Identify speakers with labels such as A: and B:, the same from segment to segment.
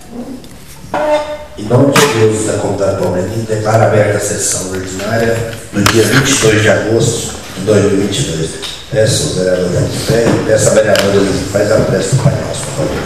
A: Em nome de Deus da Comunidade Palmeirense, declaro aberta a sessão ordinária no dia 22 de agosto de 2022. Peço o vereador de pé, peço a vereadora que faz a prece do Pai Nosso, por favor.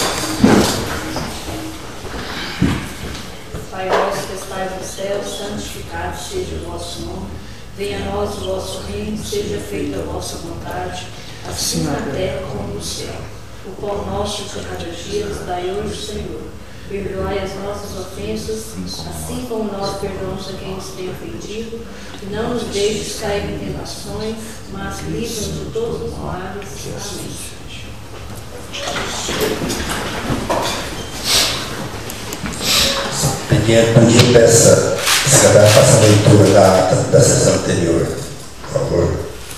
B: Pai nosso que estais no céu, santificado seja o vosso nome. Venha a nós o vosso reino, seja feita a vossa vontade, assim na terra como no céu. O pão nosso de cada dia nos dai hoje, Senhor. Perdoai as nossas ofensas, assim como nós perdoamos a quem nos tem ofendido. E não nos deixes cair em tentações, mas livra-nos de todos os males. Amém.
A: Pedindo peça, secretário, faça a leitura da sessão anterior, por favor.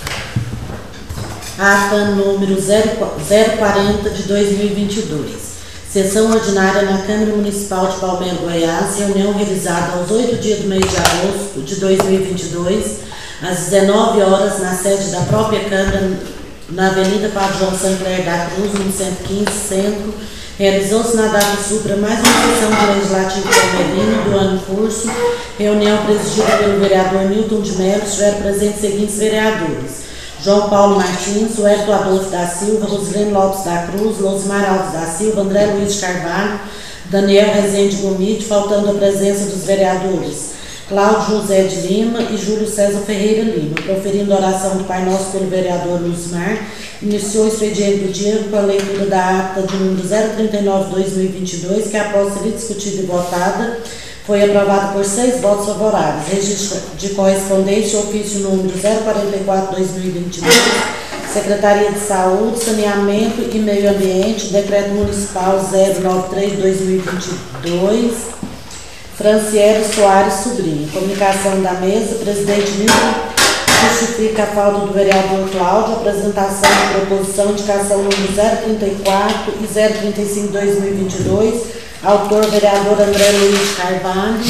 C: Ata número 040 de 2022. Sessão ordinária na Câmara Municipal de Palmeira, Goiás, reunião realizada aos 8 dias do mês de agosto de 2022, às 19 horas, na sede da própria Câmara, na Avenida Padre João Sancler da Cruz, no 115, Centro. Realizou-se na data supra mais uma sessão do Legislativo Palmeirino do ano em curso, reunião presidida pelo vereador Nilton de Mello. Estiveram presentes os seguintes vereadores: João Paulo Martins, Wellington Adolfo da Silva, Rosilene Lopes da Cruz, Losimar Alves da Silva, André Luiz de Carvalho, Daniel Rezende Gomide, faltando a presença dos vereadores Cláudio José de Lima e Júlio César Ferreira Lima. Proferindo a oração do Pai Nosso pelo vereador Losimar, iniciou o expediente do dia com a leitura da ata de número 039/2022, que após ser discutida e votada, foi aprovado por 6 votos favoráveis. Registro de correspondência, ofício número 044/2022, Secretaria de Saúde, Saneamento e Meio Ambiente, Decreto Municipal 093/2022, Franciele Soares Sobrinho. Comunicação da mesa, presidente Nilton justifica a falta do vereador Cláudio, apresentação de proposição, indicação número 034 e 035/2022, autor vereador André Luiz Carvalho.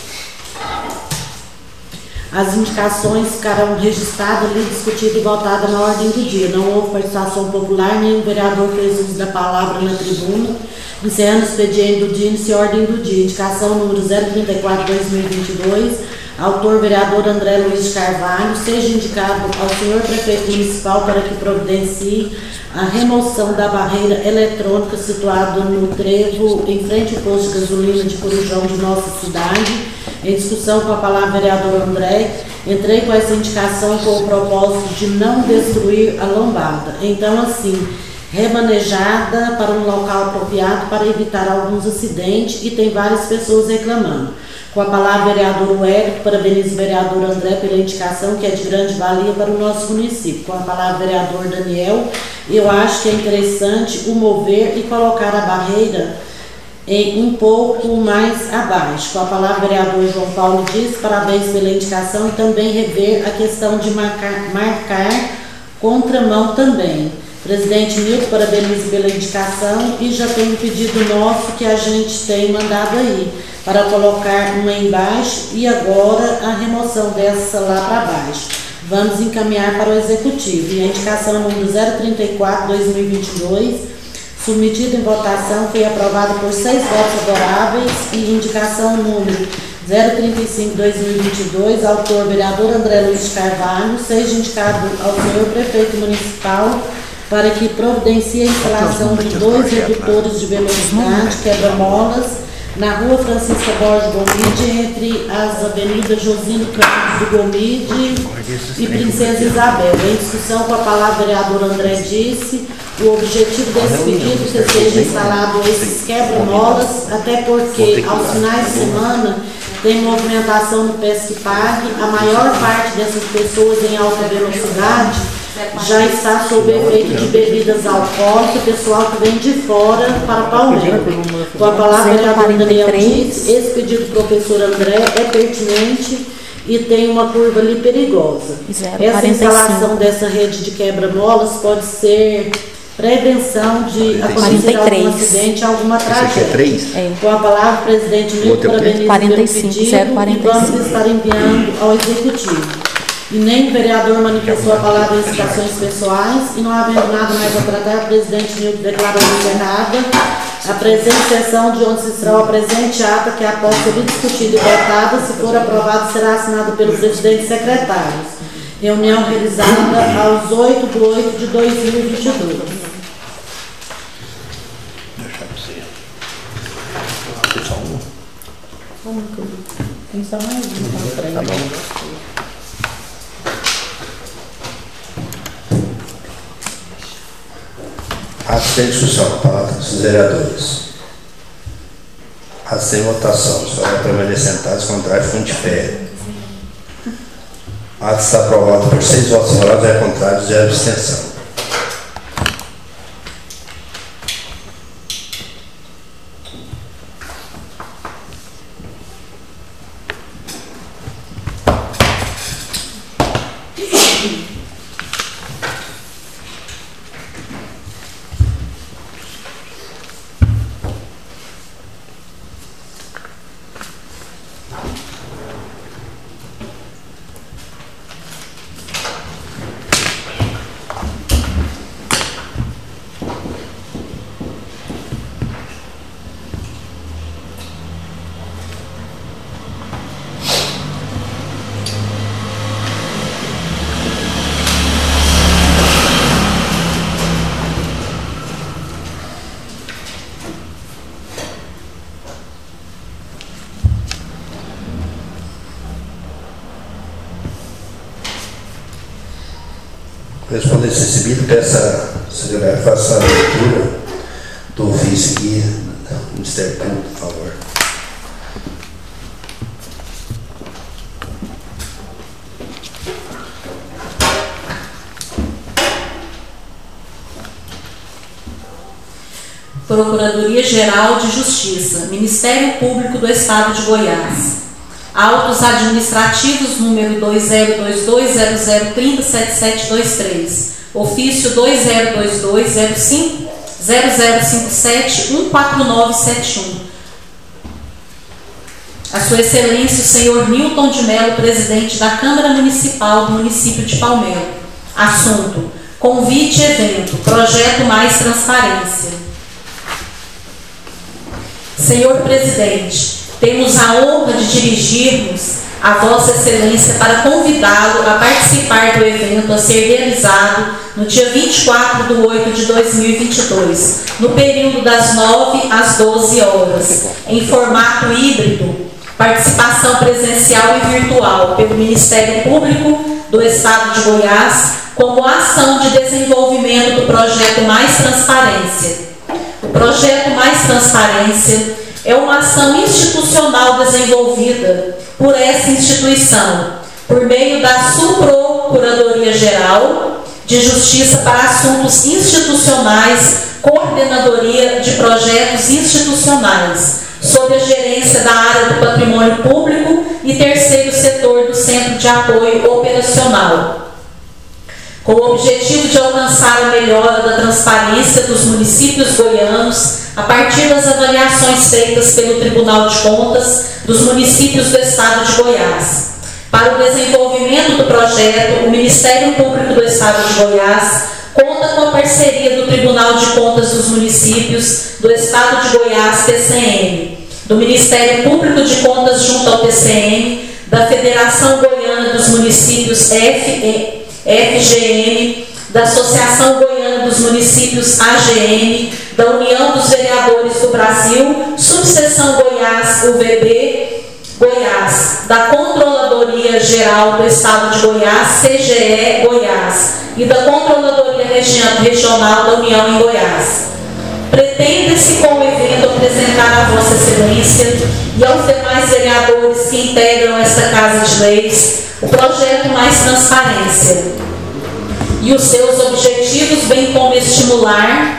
C: As indicações ficarão registradas, ali discutidas e votadas na ordem do dia. Não houve participação popular, nenhum vereador fez uso da palavra na tribuna. Encerrando o expediente do dia, inicia a ordem do dia. Indicação número 034/2022, autor vereador André Luiz Carvalho, seja indicado ao senhor prefeito municipal para que providencie a remoção da barreira eletrônica situada no trevo em frente ao posto de gasolina de Corujão de nossa cidade. Em discussão com a palavra vereador André, entrei com essa indicação com o propósito de não destruir a lombada. Então, assim, remanejada para um local apropriado para evitar alguns acidentes, e tem várias pessoas reclamando. Com a palavra vereador Wellington, parabenizo o vereador André pela indicação, que é de grande valia para o nosso município. Com a palavra vereador Daniel, eu acho que é interessante o mover e colocar a barreira um pouco mais abaixo. Com a palavra vereador João Paulo diz, parabéns pela indicação, e também rever a questão de marcar contramão também. Presidente Nilton, parabenizo pela indicação, e já tem um pedido nosso que a gente tem mandado aí, para colocar uma embaixo e agora a remoção dessa lá para baixo. Vamos encaminhar para o Executivo. E a indicação número 034/2022, submetida em votação, foi aprovada por 6 votos favoráveis. E indicação número 035/2022, autor vereador André Luiz Carvalho, seja indicado ao senhor prefeito municipal para que providencie a instalação de 2 redutores de velocidade quebra-molas na rua Francisca Borges Gomide, entre as avenidas Josino Campos do Gomide e Princesa Isabel. Em discussão com a palavra vereador André disse, o objetivo desse pedido é que seja instalado esses quebra-molas, até porque aos finais de semana tem movimentação no Pesque Parque. A maior parte dessas pessoas em alta velocidade já está sob efeito de bebidas alcoólicas, pessoal que vem de fora para Palmeira. Com a palavra, o vereador Daniel disse, esse pedido do professor André é pertinente e tem uma curva ali perigosa. Essa instalação dessa rede de quebra-molas pode ser prevenção de acontecer algum acidente, alguma tragédia. Com a palavra, o presidente Nilton parabeniza pelo pedido e vamos estar enviando ao Executivo. E nem o vereador manifestou a palavra em citações pessoais, e não havendo nada mais a tratar, o presidente Nilton declarou encerrada a presente sessão de onde se extrai a presente ata, que após ser discutida e votada, se for aprovado, será assinado pelo presidente e secretários. Reunião realizada aos 8/8/2022. Tem só mais uma. Tá bom.
A: Atos de discussão, a palavra dos vereadores. Atos sem votação, só vai permanecer sentados, contrário, fundo de pé. Atos está aprovado por 6 votos favoráveis, é contrário, 0 abstenção. Correspondência recebida, peço a secretária faça a leitura do ofício aqui, do Ministério Público, por favor.
D: Procuradoria-Geral de Justiça, Ministério Público do Estado de Goiás. Autos administrativos número 202200307723, ofício 20220057-14971. A Sua Excelência, o senhor Nilton de Mello, presidente da Câmara Municipal do município de Palmelo. Assunto: convite evento, projeto Mais Transparência. Senhor presidente, temos a honra de dirigirmos a Vossa Excelência para convidá-lo a participar do evento a ser realizado no dia 24/8/2022, no período das 9 às 12 horas, em formato híbrido, participação presencial e virtual, pelo Ministério Público do Estado de Goiás, como ação de desenvolvimento do projeto Mais Transparência. O projeto Mais Transparência é uma ação institucional desenvolvida por essa instituição, por meio da Subprocuradoria-Geral de Justiça para Assuntos Institucionais, Coordenadoria de Projetos Institucionais, sob a gerência da área do Patrimônio Público e terceiro setor do Centro de Apoio Operacional, com o objetivo de alcançar a melhora da transparência dos municípios goianos a partir das avaliações feitas pelo Tribunal de Contas dos municípios do Estado de Goiás. Para o desenvolvimento do projeto, o Ministério Público do Estado de Goiás conta com a parceria do Tribunal de Contas dos Municípios do Estado de Goiás, TCM, do Ministério Público de Contas junto ao TCM, da Federação Goiana dos Municípios, FGM, da Associação Goiana dos Municípios, AGM, da União dos Vereadores do Brasil, Subseção Goiás, UVB, Goiás, da Controladoria Geral do Estado de Goiás, CGE, Goiás, e da Controladoria Regional da União em Goiás. Pretende-se com o evento apresentar a Vossa Excelência e aos demais vereadores que integram esta Casa de Leis o projeto Mais Transparência e os seus objetivos, bem como estimular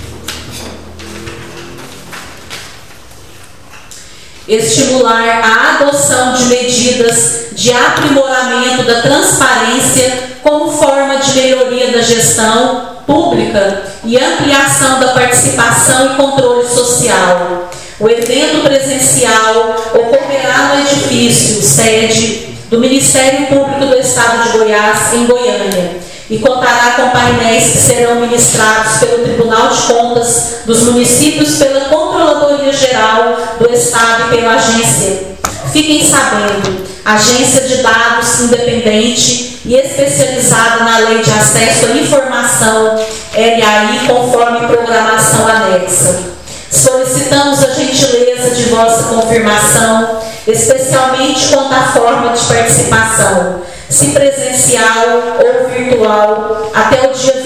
D: a adoção de medidas de aprimoramento da transparência como forma de melhoria da gestão pública e ampliação da participação e controle social. O evento presencial ocorrerá no edifício sede do Ministério Público do Estado de Goiás, em Goiânia, e contará com painéis que serão ministrados pelo Tribunal de Contas dos Municípios, pela Controladoria Geral do Estado e pela agência. Fiquem sabendo, agência de dados independente e especializada na Lei de Acesso à Informação, LAI, conforme programação anexa. Solicitamos a gentileza de vossa confirmação, especialmente quanto à forma de participação, se presencial ou virtual, até o dia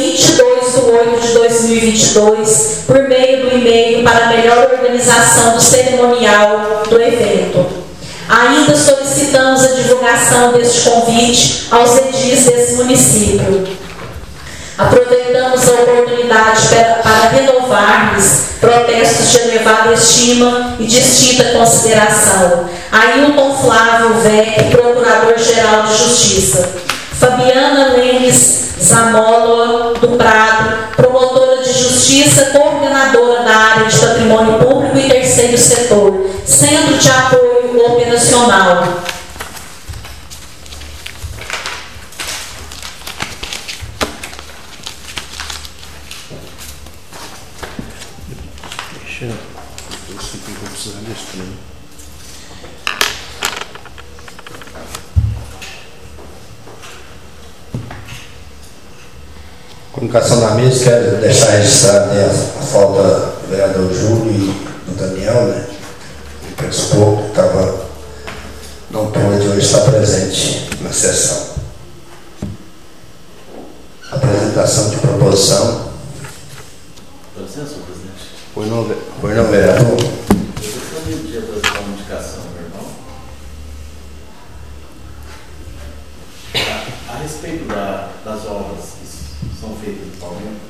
D: 22/8/2022, por meio do e-mail para melhor organização do cerimonial do evento. Ainda solicitamos a divulgação deste convite aos edis desse município. Aproveitamos a oportunidade para renovar-lhes protestos de elevada estima e distinta consideração. Ailton Flávio Vec, Procurador-Geral de Justiça. Fabiana Lemes Zamola do Prado, Promotora de Justiça, Coordenadora da área de Patrimônio Público e Terceiro Setor, Centro de Apoio Operacional.
A: Comunicação da mesa, quero deixar registrado a falta do vereador Júlio e do Daniel, né? Que não pôde hoje estar presente na sessão. Apresentação de proposição.
E: Com licença, presidente.
A: Foi não, vereador?
E: Eu gostaria de apresentar uma indicação, meu irmão. A respeito das obras que são feitas atualmente,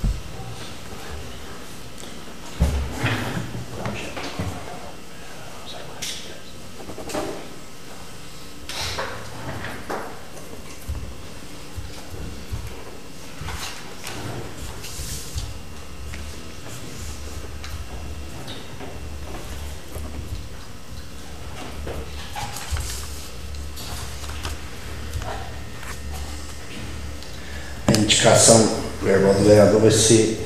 A: A indicação verbal do vereador vai ser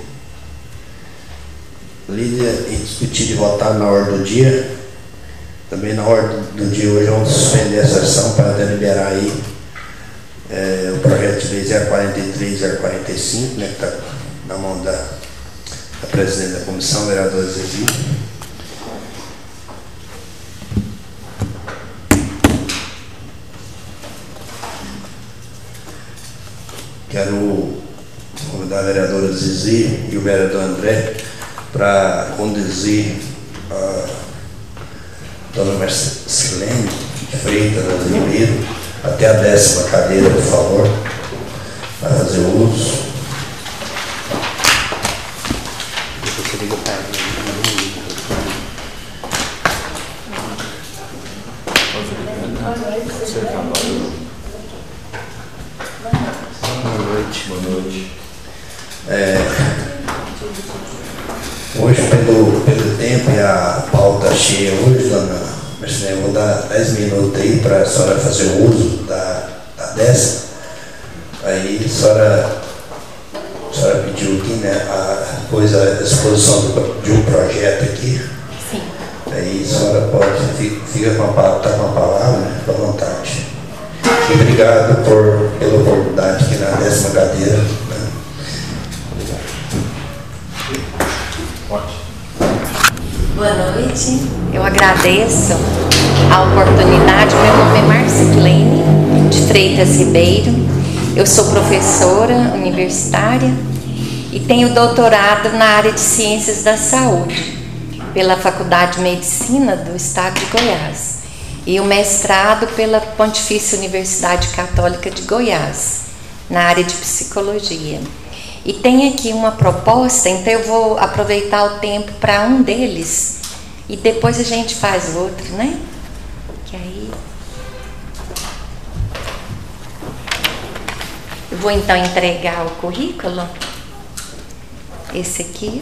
A: lida e discutir e votar na ordem do dia. Também na ordem do dia hoje vamos suspender a sessão para deliberar aí o projeto de lei 043 e 045, né, que está na mão da presidente da comissão, vereadora Zizi. Quero convidar a vereadora Zizi e o vereador André para conduzir a dona Marcelene Freitas Ribeiro até a 10ª cadeira, por favor, para fazer uso. Boa noite. Hoje, pelo tempo e a pauta cheia hoje, dona Marcelene, eu vou dar 10 minutos aí para a senhora fazer o uso da 10ª. Aí a senhora pediu aqui, né, a exposição de um projeto aqui.
F: Sim.
A: Aí a senhora pode, fica com a palavra, né, à vontade. E obrigado pela oportunidade aqui na 10ª cadeira. Né?
F: Boa noite, eu agradeço a oportunidade. Meu nome é Marcelene de Freitas Ribeiro, eu sou professora universitária e tenho doutorado na área de Ciências da Saúde pela Faculdade de Medicina do Estado de Goiás e o mestrado pela Pontifícia Universidade Católica de Goiás, na área de Psicologia. E tem aqui uma proposta, então eu vou aproveitar o tempo para um deles e depois a gente faz outro, né? Que aí... Eu vou então entregar o currículo. Esse aqui.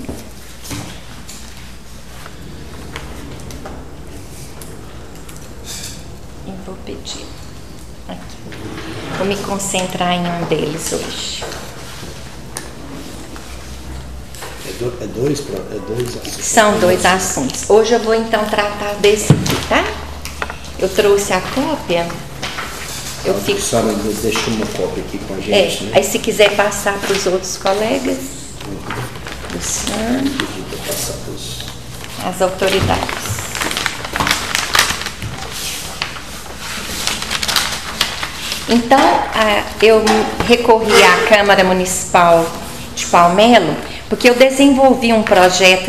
F: E vou pedir aqui. Vou me concentrar em um deles hoje.
A: É dois assuntos.
F: São 2 assuntos. Hoje eu vou então tratar desse aqui, tá? Eu trouxe a cópia. Eu fico...
A: A senhora deixa uma cópia aqui com a gente, né?
F: Aí se quiser passar para os outros colegas do senhor,
A: Passar pros...
F: as autoridades. Então, eu recorri à Câmara Municipal de Palmelo, porque eu desenvolvi um projeto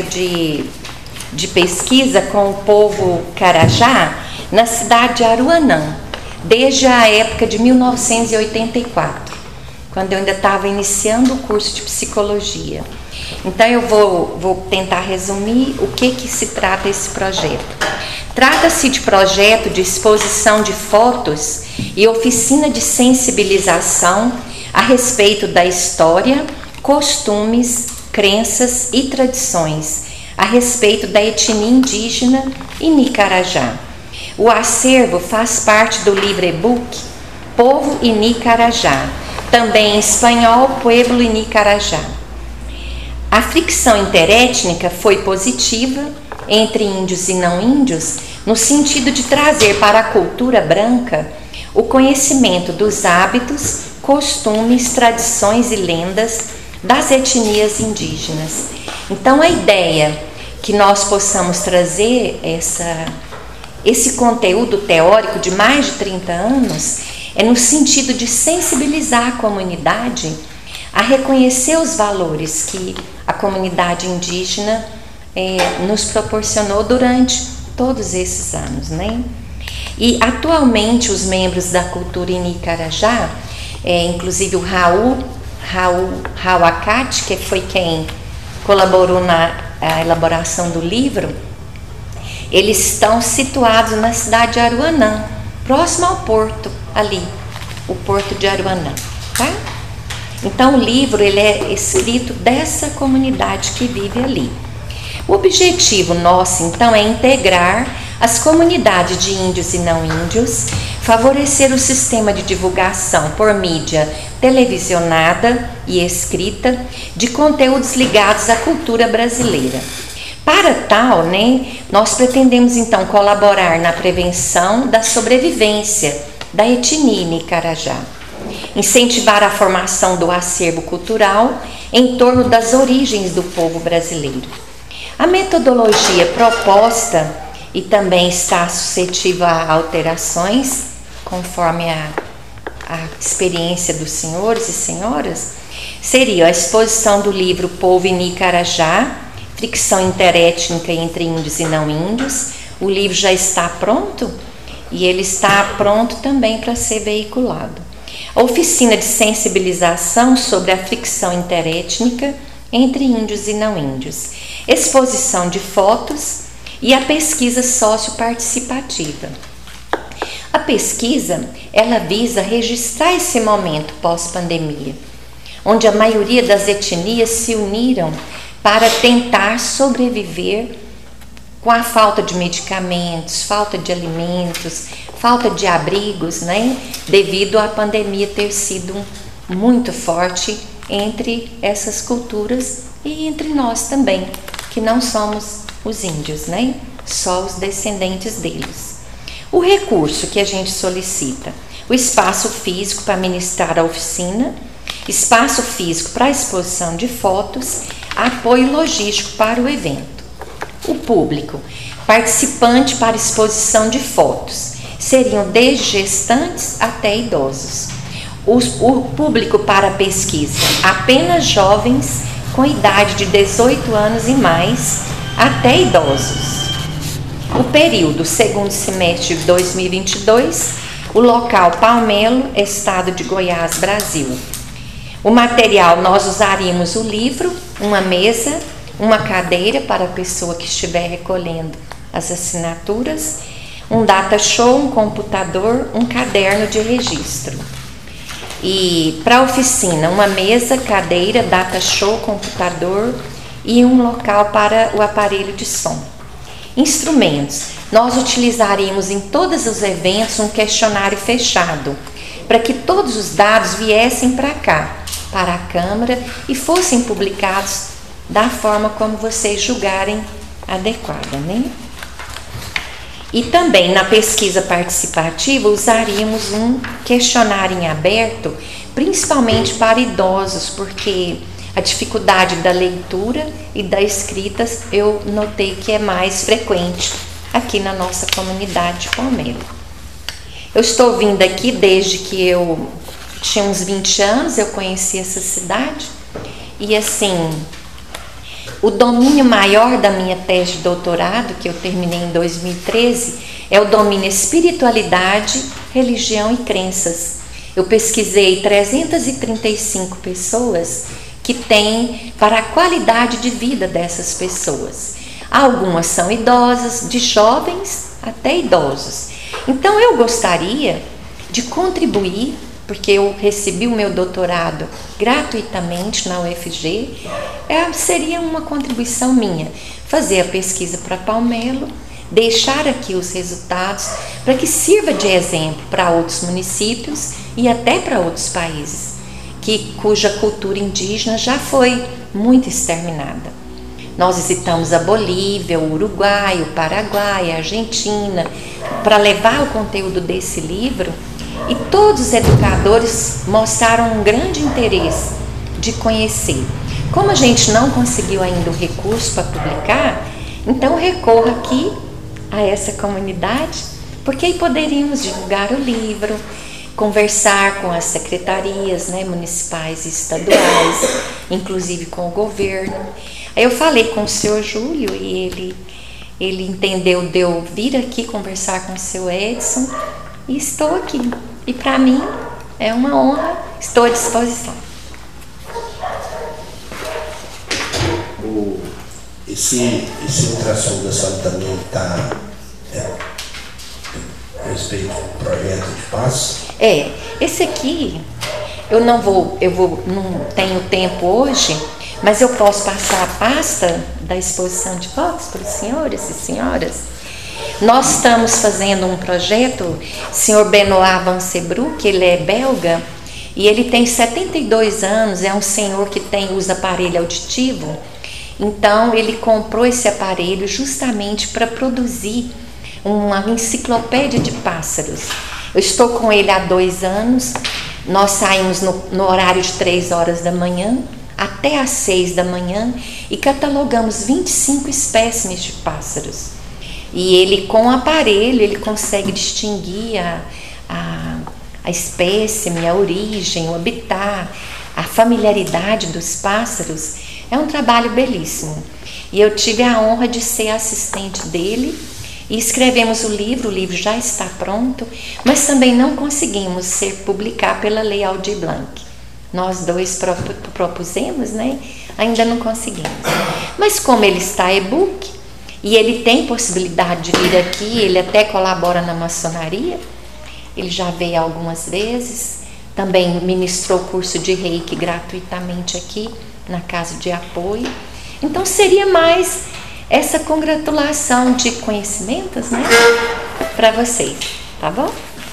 F: de pesquisa com o povo Carajá na cidade de Aruanã, desde a época de 1984, quando eu ainda estava iniciando o curso de psicologia. Então eu vou tentar resumir o que se trata esse projeto. Trata-se de projeto de exposição de fotos e oficina de sensibilização a respeito da história, costumes, crenças e tradições a respeito da etnia indígena Ini Carajá. O acervo faz parte do livro e-book Povo Ini Carajá, também em espanhol Pueblo Ini Carajá. A fricção interétnica foi positiva entre índios e não índios, no sentido de trazer para a cultura branca o conhecimento dos hábitos, costumes, tradições e lendas das etnias indígenas. Então, a ideia que nós possamos trazer esse conteúdo teórico de mais de 30 anos é no sentido de sensibilizar a comunidade a reconhecer os valores que a comunidade indígena nos proporcionou durante todos esses anos, né? E atualmente os membros da cultura Ini Carajá, inclusive o Raul Acati, que foi quem colaborou na elaboração do livro, eles estão situados na cidade de Aruanã, próximo ao porto ali, o porto de Aruanã, tá? Então o livro ele é escrito dessa comunidade que vive ali. O objetivo nosso, então, é integrar as comunidades de índios e não índios, favorecer o sistema de divulgação por mídia televisionada e escrita de conteúdos ligados à cultura brasileira. Para tal, nós pretendemos, então, colaborar na prevenção da sobrevivência da etnia Ini Carajá, incentivar a formação do acervo cultural em torno das origens do povo brasileiro. A metodologia proposta e também está suscetível a alterações, conforme a experiência dos senhores e senhoras, seria a exposição do livro Povo Ini Carajá, fricção interétnica entre índios e não índios. O livro já está pronto e ele está pronto também para ser veiculado. A oficina de sensibilização sobre a fricção interétnica entre índios e não índios, exposição de fotos e a pesquisa socioparticipativa. A pesquisa, ela visa registrar esse momento pós-pandemia, onde a maioria das etnias se uniram para tentar sobreviver com a falta de medicamentos, falta de alimentos, falta de abrigos, devido à pandemia ter sido muito forte entre essas culturas e entre nós também, que não somos os índios, só os descendentes deles. O recurso que a gente solicita, o espaço físico para ministrar a oficina, espaço físico para a exposição de fotos, apoio logístico para o evento. O público, participante para exposição de fotos, seriam desde gestantes até idosos. O público para a pesquisa, apenas jovens com idade de 18 anos e mais, até idosos. O período, segundo semestre de 2022, o local Palmelo, estado de Goiás, Brasil. O material, nós usaríamos o livro, uma mesa, uma cadeira para a pessoa que estiver recolhendo as assinaturas, um data show, um computador, um caderno de registro. E para a oficina, uma mesa, cadeira, data show, computador e um local para o aparelho de som. Instrumentos. Nós utilizaríamos em todos os eventos um questionário fechado para que todos os dados viessem para cá, para a Câmara, e fossem publicados da forma como vocês julgarem adequada, né? E também na pesquisa participativa usaríamos um questionário em aberto, principalmente para idosos, porque a dificuldade da leitura e da escrita eu notei que é mais frequente aqui na nossa comunidade de Palmelo. Eu estou vindo aqui desde que eu tinha uns 20 anos, eu conheci essa cidade, e assim, o domínio maior da minha tese de doutorado, que eu terminei em 2013, é o domínio espiritualidade, religião e crenças. Eu pesquisei 335 pessoas que têm para a qualidade de vida dessas pessoas. Algumas são idosas, de jovens até idosos. Então eu gostaria de contribuir, porque eu recebi o meu doutorado gratuitamente na UFG, seria uma contribuição minha, fazer a pesquisa para Palmelo, deixar aqui os resultados para que sirva de exemplo para outros municípios e até para outros países, cuja cultura indígena já foi muito exterminada. Nós visitamos a Bolívia, o Uruguai, o Paraguai, a Argentina, para levar o conteúdo desse livro, e todos os educadores mostraram um grande interesse de conhecer. Como a gente não conseguiu ainda o recurso para publicar, então recorro aqui a essa comunidade, porque aí poderíamos divulgar o livro, conversar com as secretarias, né, municipais e estaduais, inclusive com o governo. Aí eu falei com o senhor Júlio e ele entendeu de eu vir aqui conversar com o seu Edson, e estou aqui. E para mim é uma honra, estou à disposição.
A: Esse ultrassom da senhora também está a respeito do projeto de paz?
F: Esse aqui eu não tenho tempo hoje, mas eu posso passar a pasta da exposição de fotos para os senhores e senhoras. Nós estamos fazendo um projeto, o senhor Benoit Vancebroek, ele é belga, e ele tem 72 anos, é um senhor que usa aparelho auditivo. Então ele comprou esse aparelho justamente para produzir uma enciclopédia de pássaros. Eu estou com ele há 2 anos, nós saímos no horário de 3 horas da manhã até às 6 da manhã e catalogamos 25 espécimes de pássaros. E ele, com o aparelho, ele consegue distinguir a espécime, a origem, o habitat, a familiaridade dos pássaros. É um trabalho belíssimo. E eu tive a honra de ser assistente dele e escrevemos o livro já está pronto, mas também não conseguimos publicar pela Lei Aldir Blanc. Nós dois propusemos, né? Ainda não conseguimos. Mas como ele está e-book, e ele tem possibilidade de vir aqui, ele até colabora na maçonaria, ele já veio algumas vezes, também ministrou curso de Reiki gratuitamente aqui na Casa de Apoio. Então seria mais essa congratulação de conhecimentos, né, para vocês, tá bom?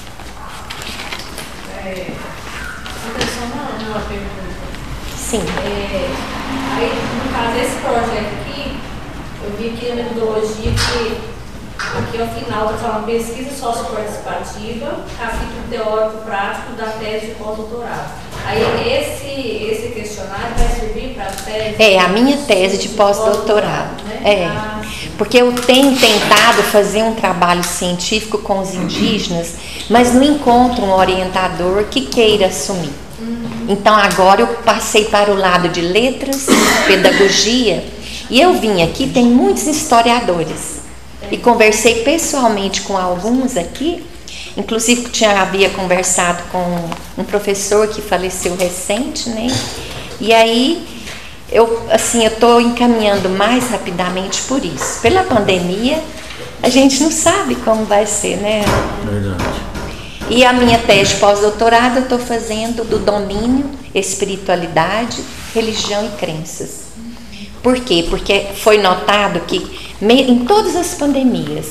B: Uma pergunta.
F: Sim.
B: Aí, no caso desse projeto aqui, eu vi aqui na metodologia que aqui ao final está falando pesquisa socioparticipativa, capítulo teórico-prático da tese de pós-doutorado. Aí esse questionário vai servir para a tese?
F: A minha tese de pós-doutorado.
B: Né?
F: Porque eu tenho tentado fazer um trabalho científico com os indígenas, mas não encontro um orientador que queira assumir. Então agora eu passei para o lado de letras, pedagogia, e eu vim aqui, tem muitos historiadores, e conversei pessoalmente com alguns aqui, inclusive havia conversado com um professor que faleceu recente, né? E aí eu estou encaminhando mais rapidamente por isso. Pela pandemia, a gente não sabe como vai ser, né?
G: Verdade.
F: E a minha tese de pós-doutorado eu estou fazendo do domínio, espiritualidade, religião e crenças. Por quê? Porque foi notado que em todas as pandemias,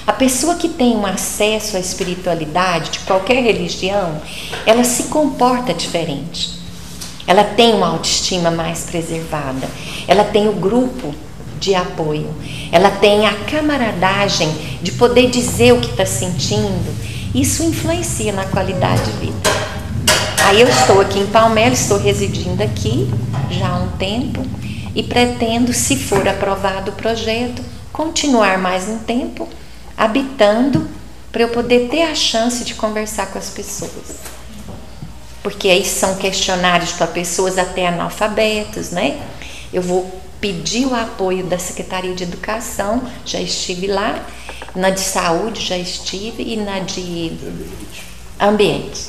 F: A pessoa que tem um acesso à espiritualidade de qualquer religião, ela se comporta diferente. Ela tem uma autoestima mais preservada. Ela tem o grupo de apoio. Ela tem a camaradagem de poder dizer o que está sentindo. Isso influencia na qualidade de vida. Aí eu estou aqui em Palmelo, estou residindo aqui já há um tempo e pretendo, se for aprovado o projeto, continuar mais um tempo habitando para eu poder ter a chance de conversar com as pessoas. Porque aí são questionários para pessoas até analfabetas, né? Eu vou pedir o apoio da Secretaria de Educação, já estive lá, na de Saúde já estive e na de Ambiente.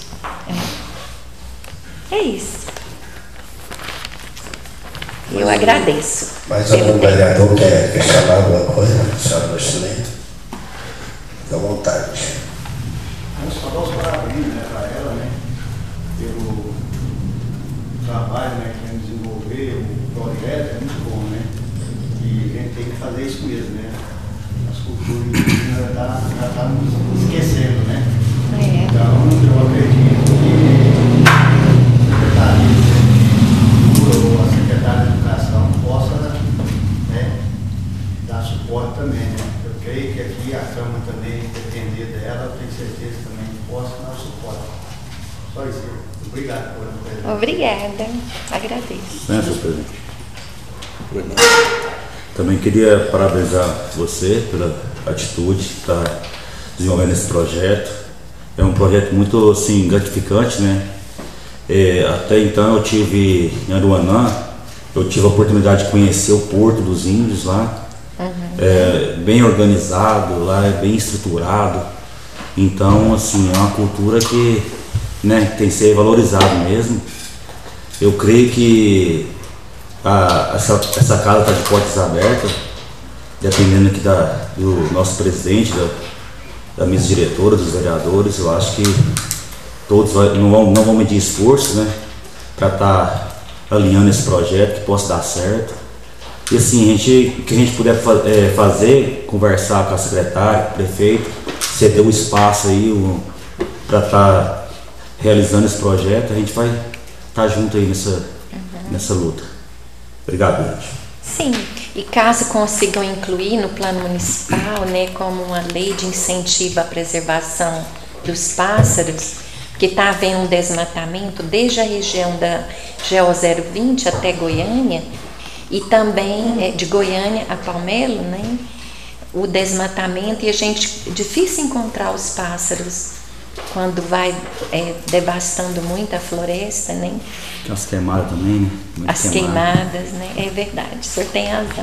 F: É isso. Eu agradeço.
A: Mais algum vereador quer questionar alguma coisa? Senhora Marcelene? Fique à vontade.
G: Vamos só dar os parabéns, né, para ela, né, pelo trabalho, né, que vem desenvolver, o projeto é muito bom, né, e a gente tem que fazer isso mesmo, né, as culturas indígenas já está nos esquecendo, né, então eu acredito que a secretária de Educação possa, né, dar suporte também, né. Eu creio que aqui a Câmara também, depender dela, eu tenho certeza também que possa dar suporte. Só isso. Obrigado por me.
F: Obrigada. Agradeço.
H: Senhor presidente. Também queria parabenizar você pela atitude que está desenvolvendo esse projeto. É um projeto muito assim, gratificante, né? Até então eu tive em Aruanã, eu tive a oportunidade de conhecer o Porto dos Índios lá. Bem organizado, lá é bem estruturado. Então, assim, é uma cultura que, né, tem que ser valorizado mesmo. Eu creio que essa casa está de portas abertas, dependendo aqui do nosso presidente, da mesa diretora, dos vereadores. Eu acho que todos não vão medir esforço, né, para estar alinhando esse projeto que possa dar certo. E assim, o que a gente puder fazer, conversar com a secretária, com o prefeito, ceder o espaço aí para estar realizando esse projeto, a gente vai estar junto aí nessa luta. Obrigado, gente.
F: Sim, e caso consigam incluir no plano municipal, né, como uma lei de incentivo à preservação dos pássaros, que está havendo um desmatamento desde a região da GO 020 até Goiânia, e também de Goiânia a Palmelo, né? O desmatamento, e a gente, difícil encontrar os pássaros quando vai devastando muito a floresta, né?
H: As queimadas também, né?
F: As queimadas, né? É verdade, o senhor tem razão.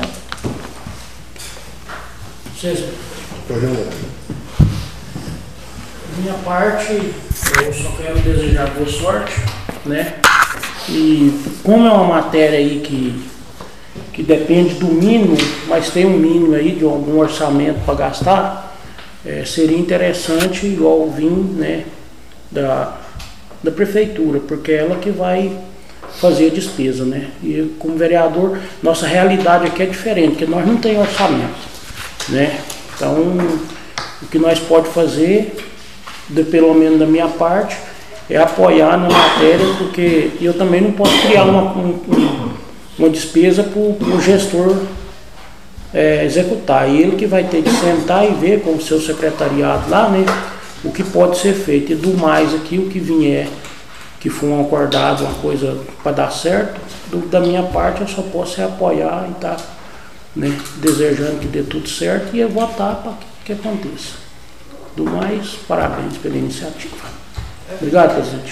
I: Minha parte, eu só quero desejar boa sorte, né? E como é uma matéria aí que depende do mínimo, mas tem um mínimo aí de algum orçamento para gastar, seria interessante igual vir, né, da prefeitura, porque é ela que vai fazer a despesa, né? E como vereador, nossa realidade aqui é diferente, porque nós não temos orçamento, né? Então, o que nós podemos fazer, pelo menos da minha parte, é apoiar na matéria, porque eu também não posso criar uma despesa para o gestor executar. E ele que vai ter que sentar e ver com o seu secretariado lá, né, o que pode ser feito. E do mais aqui, o que vier, que for um acordado, uma coisa para dar certo, da minha parte eu só posso apoiar e estar, né, desejando que dê tudo certo e eu votar para que aconteça. Do mais, parabéns pela iniciativa. Obrigado, presidente.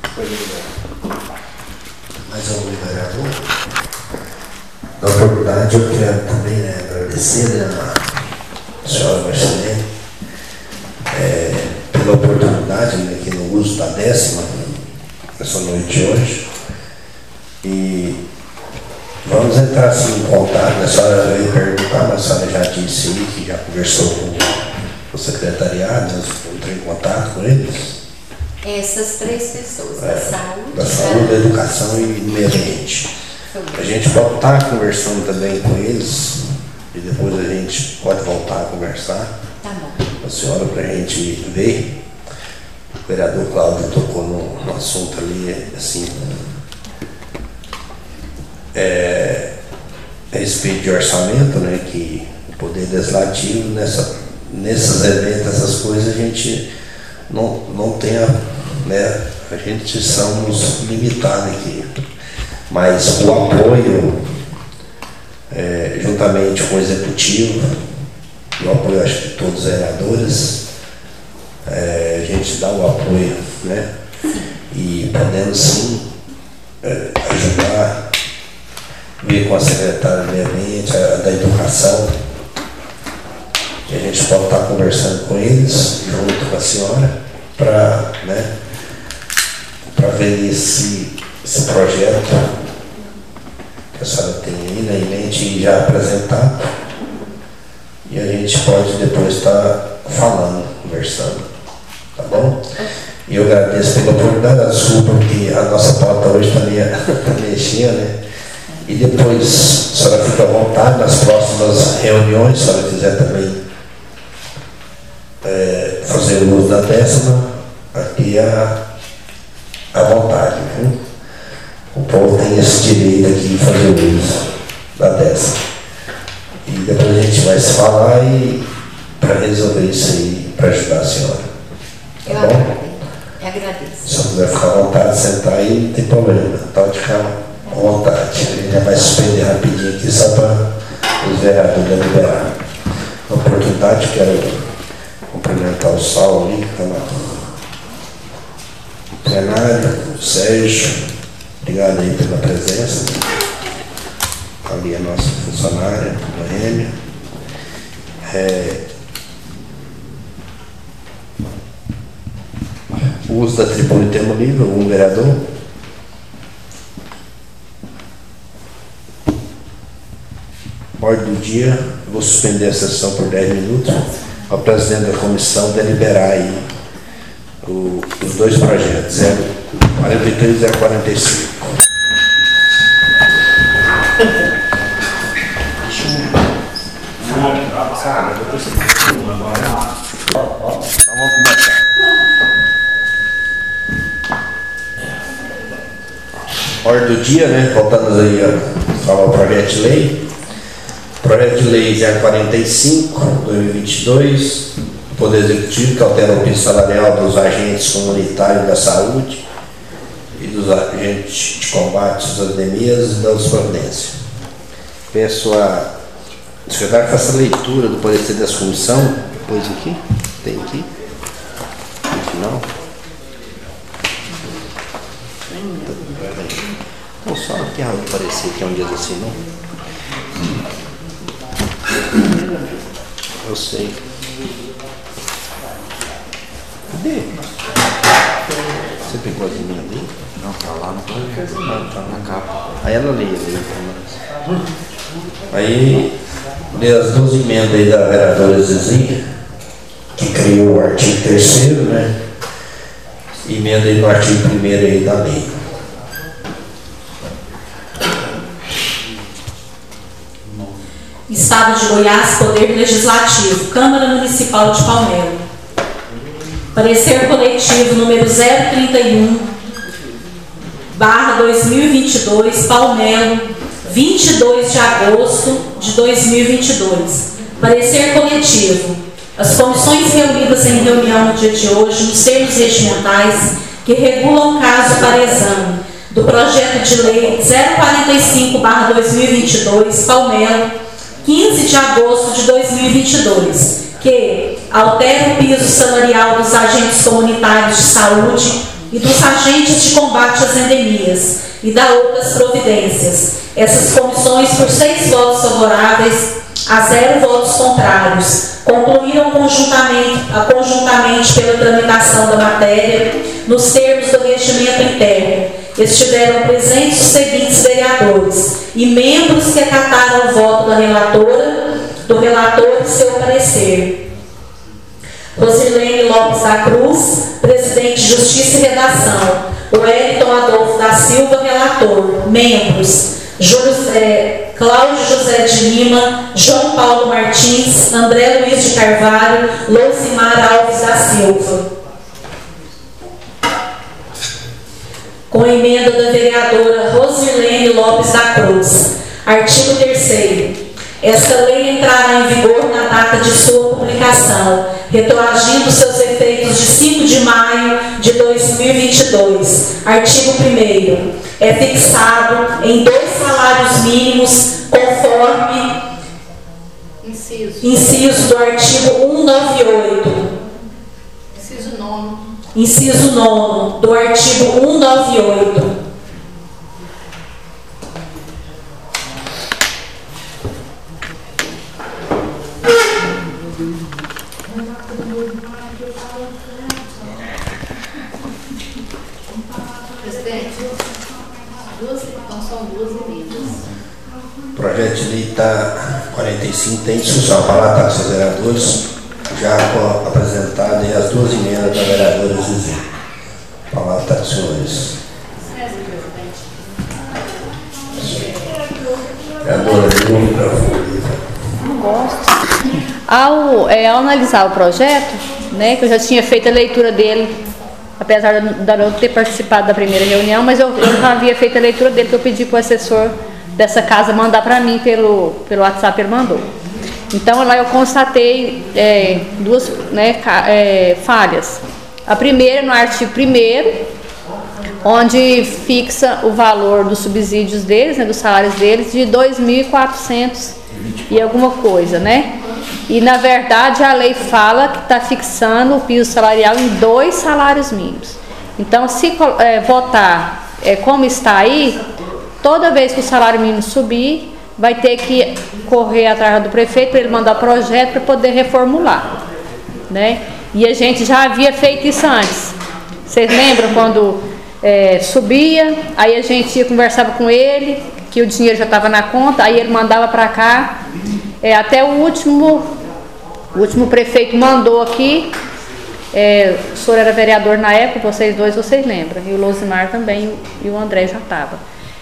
A: Mais algum vereador? Na oportunidade, eu quero também, né, agradecer, né, a senhora Marcelene pela oportunidade, né, aqui no uso da 10ª nessa noite de hoje. E vamos entrar assim em contato. A senhora veio perguntar, mas a senhora já disse aí que já conversou com o secretariado, nós vamos entrar em contato com eles.
F: Essas 3 pessoas, da
A: saúde, da educação e do meio ambiente. A gente pode estar conversando também com eles e depois a gente pode voltar a conversar.
F: Tá bom.
A: a senhora para a gente ver. O vereador Cláudio tocou no assunto ali, assim, a respeito de orçamento, né, que o Poder Legislativo, nesses eventos, essas coisas, a gente não tem, né, a gente somos limitados aqui. Mas o apoio, juntamente com o Executivo, o apoio, acho que de todos os vereadores, a gente dá o apoio, né, e podemos sim ajudar, ver com a secretária do Meio Ambiente, da Educação, que a gente pode estar conversando com eles, junto com a senhora, para, né, para ver esse projeto que a senhora tem aí, né, em mente e já apresentado, e a gente pode depois estar falando, conversando, tá bom? E eu agradeço pela oportunidade, desculpa porque a nossa pauta hoje está meio cheia, né? E depois a senhora fica à vontade nas próximas reuniões, se a senhora quiser também fazer o uso da 10ª, aqui à vontade, viu? O povo tem esse direito aqui de fazer o uso da 10ª. E depois a gente vai se falar para resolver isso aí, para ajudar a senhora. Tá bom?
F: Eu agradeço.
A: Se você quiser ficar à vontade, sentar aí, não tem problema. Pode ficar à vontade. A gente já vai suspender rapidinho aqui só para os vereadores deliberar. A oportunidade, quero cumprimentar o Saulo ali, que está no plenário, o Sérgio, obrigado aí pela presença. Ali a nossa funcionária, Noêmia. O uso da tribuna em termo livre, algum vereador? Ordem do dia, vou suspender a sessão por 10 minutos. Ao presidente da comissão deliberar aí os dois projetos, 043 e 045. Vamos começar. Ordem do dia, né? Voltando aí a falar o projeto de lei. Projeto de lei 045/2022, do Poder Executivo, que altera o piso salarial dos agentes comunitários da saúde e dos agentes de combate às endemias e das providências. Peço a secretária que faça a leitura do parecer dessa comissão, depois aqui, tem aqui, no final. Então só aqui a parecer que é um dia assim, não? Eu sei. Cadê? Você pegou as minhas ali?
J: Não, tá lá no projeto, tá na capa.
A: Aí ela lê ali. Aí, lê as 2 emendas aí da vereadora Zizinha, que criou o artigo 3º, né? Emenda aí no artigo 1º aí da lei.
D: Estado de Goiás, Poder Legislativo, Câmara Municipal de Palmelo. Parecer coletivo número 031/2022, Palmelo, 22 de agosto de 2022. Parecer coletivo. As comissões reunidas em reunião no dia de hoje, nos termos regimentais que regulam o caso para exame do projeto de lei 045/2022, Palmelo, 15 de agosto de 2022, que altera o piso salarial dos agentes comunitários de saúde e dos agentes de combate às endemias e dá outras providências. Essas comissões, por 6 votos favoráveis a 0 votos contrários, concluíram conjuntamente pela tramitação da matéria nos termos do regimento interno. Estiveram presentes os seguintes vereadores e membros que acataram o voto da relatora, do relator e seu parecer. Rosilene Lopes da Cruz, presidente de Justiça e Redação. Wellington Adolfo da Silva, relator. Membros: Cláudio José de Lima, João Paulo Martins, André Luiz de Carvalho, Loucimar Alves da Silva. Com a emenda da vereadora Rosilene Lopes da Cruz. Artigo 3º. Esta lei entrará em vigor na data de sua publicação, retroagindo seus efeitos de 5 de maio de 2022. Artigo 1º. É fixado em 2 salários mínimos, conforme inciso do artigo 198. Inciso 9 do artigo 198.
A: O projeto de lei está 45, tem discussão. A palavra está com os vereadores, já apresentada e as 2 emendas da vereadora Zizi. A palavra está com os senhores. Vereadora, liga o microfone.
K: Não gosto. Ao analisar o projeto, né, que eu já tinha feito a leitura dele, apesar de eu ter participado da primeira reunião, mas eu já havia feito a leitura dele, que eu pedi para o assessor dessa casa mandar para mim pelo WhatsApp, ele mandou. Então lá eu constatei 2 falhas. A primeira no artigo 1º, onde fixa o valor dos subsídios deles, né, dos salários deles, de 2.400 e alguma coisa, né? E na verdade a lei fala que está fixando o piso salarial em 2 salários mínimos. Então se votar como está aí, toda vez que o salário mínimo subir, vai ter que correr atrás do prefeito para ele mandar projeto para poder reformular, né? E a gente já havia feito isso antes. Vocês lembram quando subia, aí a gente ia, conversava com ele, que o dinheiro já estava na conta, aí ele mandava para cá, até o último prefeito mandou aqui, o senhor era vereador na época, vocês lembram, e o Loucimar também, e o André já estava.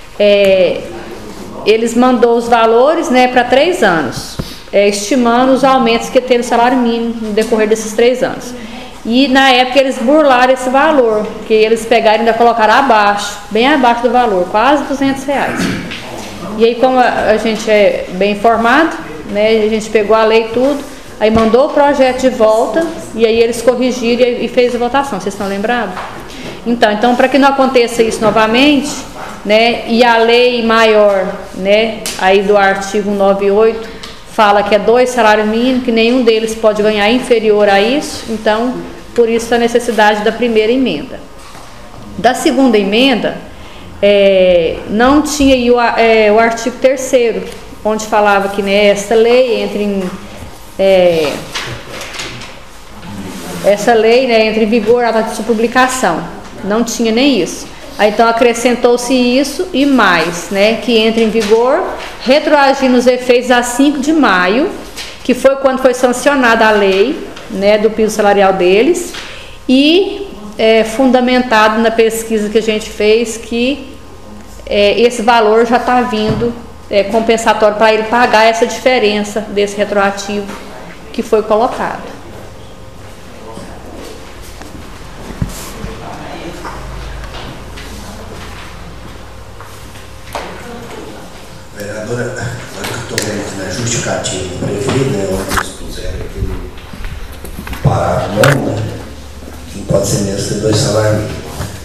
K: Eles mandou os valores, né, para 3 anos, estimando os aumentos que teve o salário mínimo no decorrer desses 3 anos. E na época eles burlaram esse valor, que eles pegaram e ainda colocaram abaixo, bem abaixo do valor, quase R$200. E aí, como a gente é bem informado, né, a gente pegou a lei e tudo, aí mandou o projeto de volta, e aí eles corrigiram e fez a votação. Vocês estão lembrados? Então para que não aconteça isso novamente, né, e a lei maior, né, aí do artigo 98, fala que é 2 salários mínimos, que nenhum deles pode ganhar inferior a isso, então, por isso a necessidade da primeira emenda. Da segunda emenda, não tinha aí o artigo 3º, onde falava que, né, essa lei entra em vigor a data de sua publicação. Não tinha nem isso. Aí, então acrescentou-se isso e mais, né, que entra em vigor, retroagindo os efeitos a 5 de maio, que foi quando foi sancionada a lei, né, do piso salarial deles, e fundamentado na pesquisa que a gente fez que esse valor já está vindo compensatório para ele pagar essa diferença desse retroativo que foi colocado.
A: Vereadora, agora que eu estou vendo na justificativa do prefeito, né, onde eles puseram aquele parágrafo novo, né, que não pode ser mesmo ter 2 salários mínimos.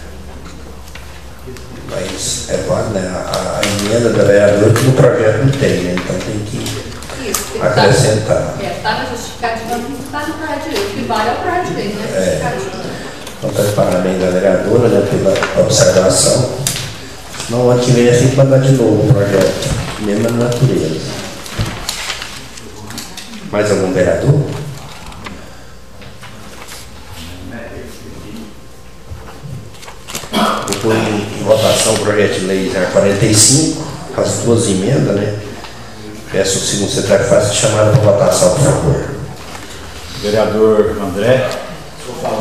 A: Mas é válido, né, a emenda da vereadora que no projeto não tem, né, então tem que acrescentar.
B: Está na justificativa, não está no projeto de lei, o que vale é o projeto de lei, né?
A: Então, tá de parabéns da vereadora, né, pela observação. Não, ano que vem a gente vai mandar de novo o projeto, mesma natureza. Mais algum vereador? Vou pôr em votação o projeto de lei 045, as 2 emendas, né? Peço o segundo secretário que faça a chamada para votação, por favor.
H: Vereador André.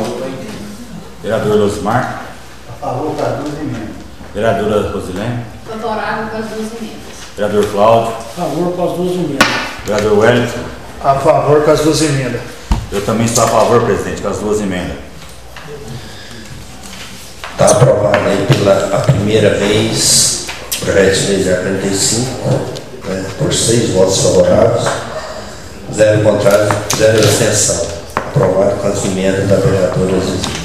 H: Vereador Loucimar.
G: A favor das 2 emendas.
H: Vereadora Rosilene.
B: A Favorável com as duas emendas.
H: Vereador Cláudio.
I: A favor com as duas emendas.
H: Vereador Wellington.
L: A favor com as duas emendas.
H: Eu também estou a favor, presidente, com as duas emendas.
A: Está aprovado aí pela primeira vez o projeto de lei 045, né, por 6 votos favoráveis, 0 contrário, 0 abstenção. Aprovado com as emendas da vereadora Zizi.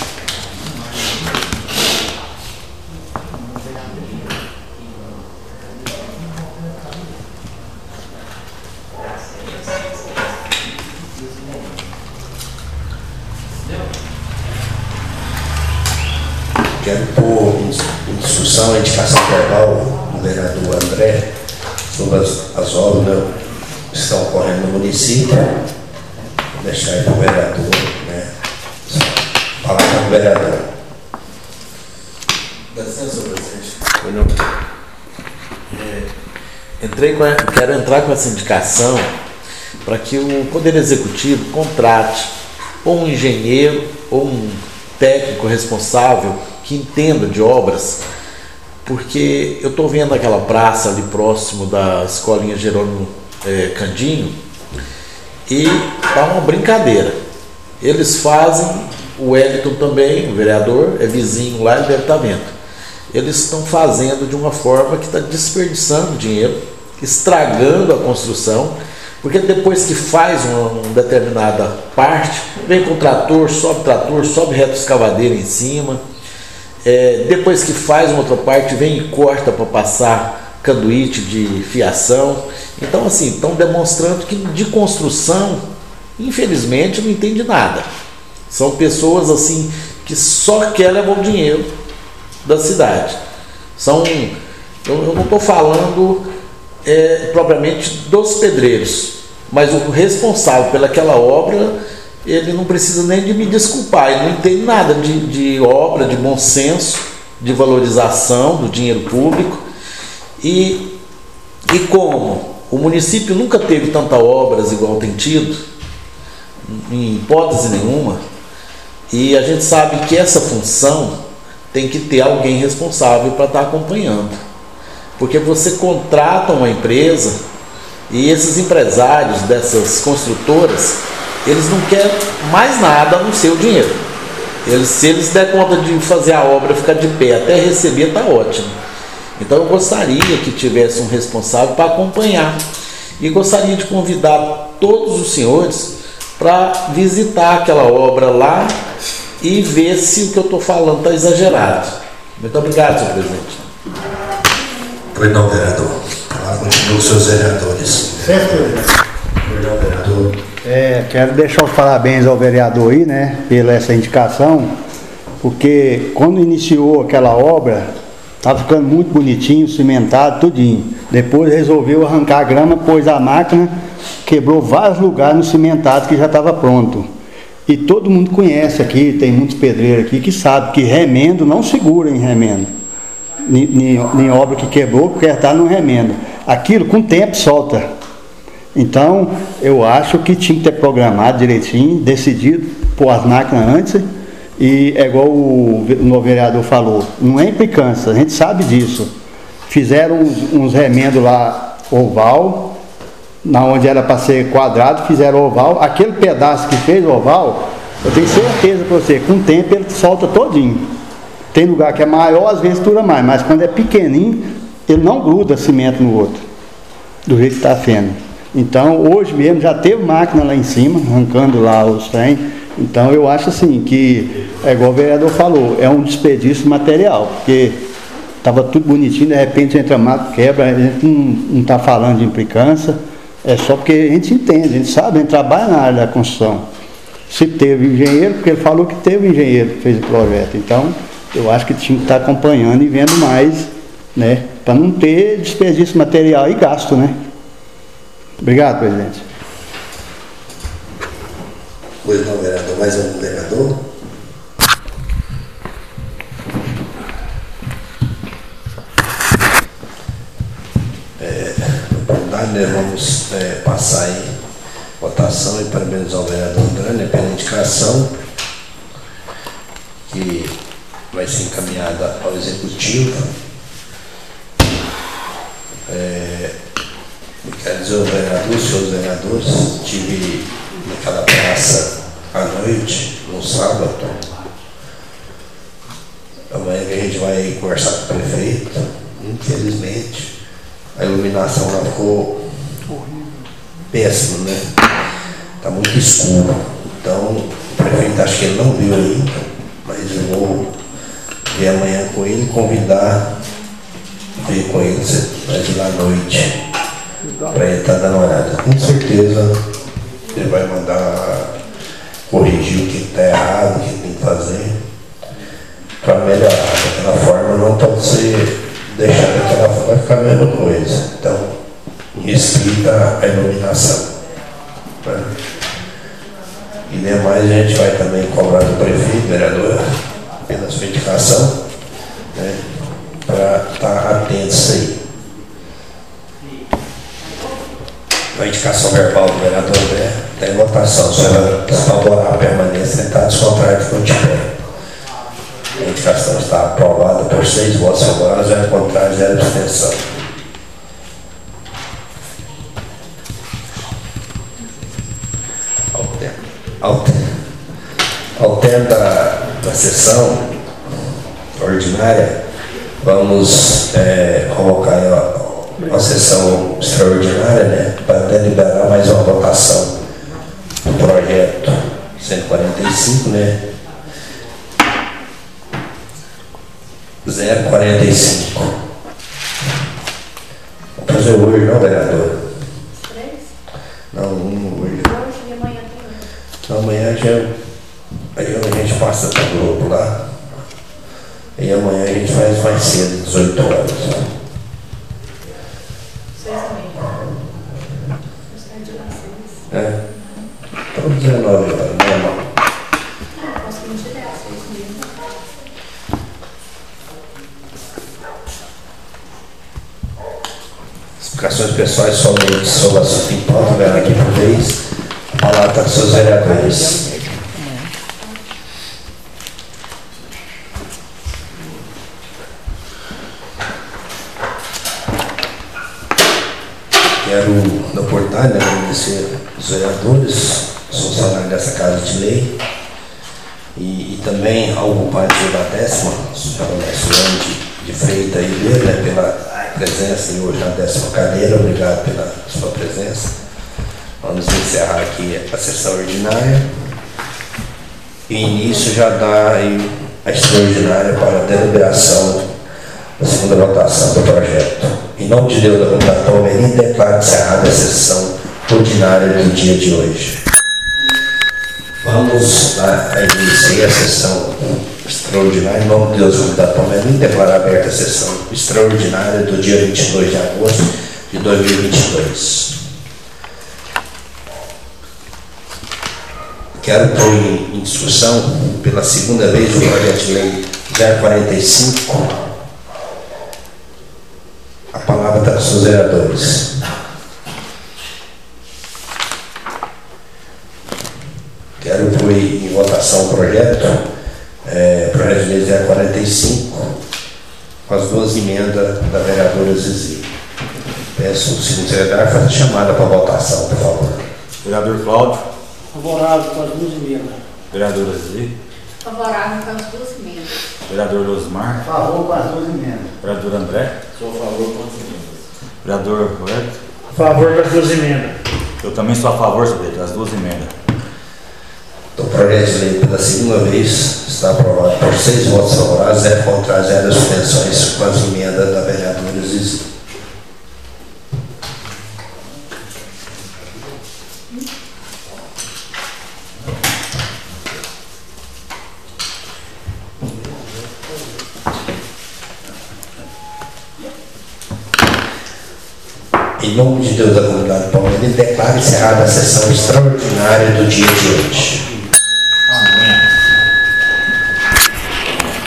A: Quero pôr em discussão a indicação verbal do vereador André sobre as obras, né, que estão ocorrendo no município. Vou deixar aí para o vereador, né, falar com o vereador.
J: Dá licença, presidente. Quero entrar com essa indicação para que o Poder Executivo contrate ou um engenheiro ou um técnico responsável que entenda de obras, porque eu estou vendo aquela praça ali próximo da escolinha Jerônimo Candinho e tá uma brincadeira. Eles fazem, o Wellington também, o vereador, é vizinho lá, ele deve estar vendo. Eles estão fazendo de uma forma que está desperdiçando dinheiro, estragando a construção, porque depois que faz uma determinada parte, vem com trator, sobe reto escavadeira em cima. Depois que faz uma outra parte, vem e corta para passar canduíte de fiação. Então, assim, estão demonstrando que de construção, infelizmente, não entende nada. São pessoas, assim, que só querem levar o dinheiro da cidade. Eu não estou falando propriamente dos pedreiros, mas o responsável pelaquela obra, ele não precisa nem de me desculpar, ele não entende nada de obra, de bom senso, de valorização do dinheiro público. E como o município nunca teve tantas obras igual tem tido, em hipótese nenhuma, e a gente sabe que essa função tem que ter alguém responsável para estar acompanhando. Porque você contrata uma empresa e esses empresários dessas construtoras, eles não querem mais nada a não ser o dinheiro. Se eles der conta de fazer a obra ficar de pé até receber, está ótimo. Então eu gostaria que tivesse um responsável para acompanhar. E gostaria de convidar todos os senhores para visitar aquela obra lá e ver se o que eu estou falando está exagerado. Muito obrigado, senhor presidente.
A: Pois não, vereador. Continua os seus vereadores.
G: Certo.
A: Pois não, vereador.
G: Quero deixar os parabéns ao vereador aí, né, pela essa indicação, porque quando iniciou aquela obra, estava ficando muito bonitinho, cimentado, tudinho. Depois resolveu arrancar a grama, pôs a máquina, quebrou vários lugares no cimentado que já estava pronto. E todo mundo conhece aqui, tem muitos pedreiros aqui que sabem que remendo não segura em remendo. Em obra que quebrou, porque está no remendo. Aquilo com o tempo solta. Então, eu acho que tinha que ter programado direitinho, decidido, pôr as máquinas antes, e é igual o vereador falou, não é implicância, a gente sabe disso. Fizeram uns remendos lá, oval, na onde era para ser quadrado, fizeram oval. Aquele pedaço que fez oval, eu tenho certeza para você, com o tempo ele solta todinho. Tem lugar que é maior, às vezes dura mais, mas quando é pequenininho, ele não gruda cimento no outro, do jeito que está sendo. Então, hoje mesmo já teve máquina lá em cima, arrancando lá os trem. Então, eu acho assim que, é igual o vereador falou, é um desperdício material, porque estava tudo bonitinho, de repente entra mato, quebra, a gente não está falando de implicância, é só porque a gente entende, a gente sabe, a gente trabalha na área da construção. Se teve engenheiro, porque ele falou que teve engenheiro que fez o projeto. Então, eu acho que tinha que estar acompanhando e vendo mais, né, para não ter desperdício material e gasto, né? Obrigado, presidente.
A: Pois não, vereador. Mais algum vereador? Nós vamos passar em votação e parabenizar o vereador André pela indicação que vai ser encaminhada ao executivo. Quero dizer aos vereadores, senhores vereadores, estive naquela praça à noite, no sábado. Amanhã que a gente vai conversar com o prefeito. Infelizmente, a iluminação lá ficou péssima, né? Está muito escuro. Então, o prefeito acho que ele não viu ainda, mas eu vou ver amanhã com ele e convidar, ver com ele, mas ir lá à noite, para ele estar dando uma olhada. Com certeza, ele vai mandar corrigir o que está errado, o que tem que fazer, para melhorar. Daquela forma não pode ser deixado daquela forma, vai ficar a mesma coisa. Então, respeita a iluminação. Né? E demais a gente vai também cobrar do prefeito, vereador, pela sua indicação, né, para estar atento a isso aí. A indicação verbal do vereador, né, tem votação. Se ela favorar a permanência, está descontrário de pé. A indicação está aprovada por 6 votos favoráveis, 0 contrários, 0 abstenção. Ao término da sessão ordinária, vamos convocar a sessão extraordinária, né, para deliberar mais uma votação do projeto 145, né, 045. Vamos fazer hoje, não, vereador?
B: 3?
A: Não, hoje.
B: Hoje e amanhã também.
A: Então, amanhã aí a gente passa para o grupo lá. E amanhã a gente faz mais cedo, 18 horas.
B: 6h30.
A: Então 19 horas, normal.
B: Posso ir direto, 6h30.
A: Explicações pessoais somente sobre o assunto em pauta, vendo aqui por vez. A palavra está com seus vereadores. Quero, na oportunidade, agradecer os vereadores, os funcionários dessa Casa de Lei, e também ao ocupante da 10ª, pelo Sulane de Freitas e dele, né, pela presença e hoje na 10ª cadeira. Obrigado pela sua presença. Vamos encerrar aqui a sessão ordinária e início já dá aí a extraordinária para a deliberação da segunda votação do projeto. Em nome de Deus, da Comunidade Palmeirense, declaro encerrada a sessão ordinária do dia de hoje. Vamos iniciar a sessão extraordinária. Em nome de Deus, da Comunidade Palmeirense, declarar aberta a sessão extraordinária do dia 22 de agosto de 2022. Quero pôr em discussão pela segunda vez o projeto de lei 045. A palavra está com os vereadores. Quero pôr em votação o projeto de lei 045, com as 2 emendas da vereadora Zizi. Peço o segundo secretário fazer a chamada para votação, por favor.
H: Vereador Cláudio.
I: Favorável com as 2 emendas.
H: Vereadora Zizi.
B: Favorável com as 2 emendas.
H: Vereador Losmar.
G: Favor com as 2 emendas.
H: Vereador André.
E: Sou a favor com as emendas.
H: Vereador Roberto.
L: A favor das 2 emendas.
H: Eu também sou a favor, das 2 emendas.
A: O projeto de lei pela segunda vez está aprovado por 6 votos favoráveis, 0 contrários, 0 abstenções, com as emendas da vereadora Zizi. Em nome de Deus, da Comunidade Palmeirense, declaro encerrada a sessão extraordinária do dia de hoje.